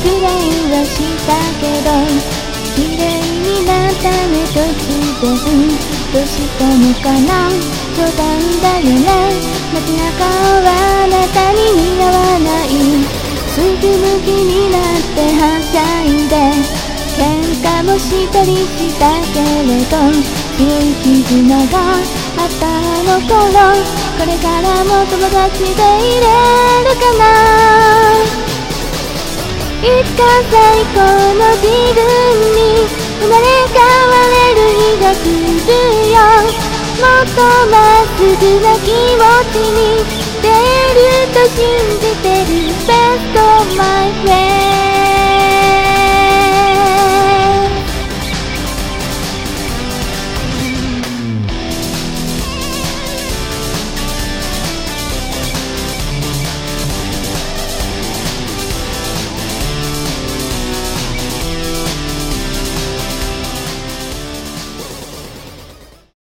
くらいはしたけど綺麗になったね突然どうしたのかな冗談だよね街中はあなたに似合わないすぐ向きになってはしゃいで喧嘩もしたりしたけれど強い絆があったあの頃これからも友達でいれるかないつか最高の自分に生まれ変われる日が来るよもっとまっすぐな気持ちに出ると信じてる Best of my friend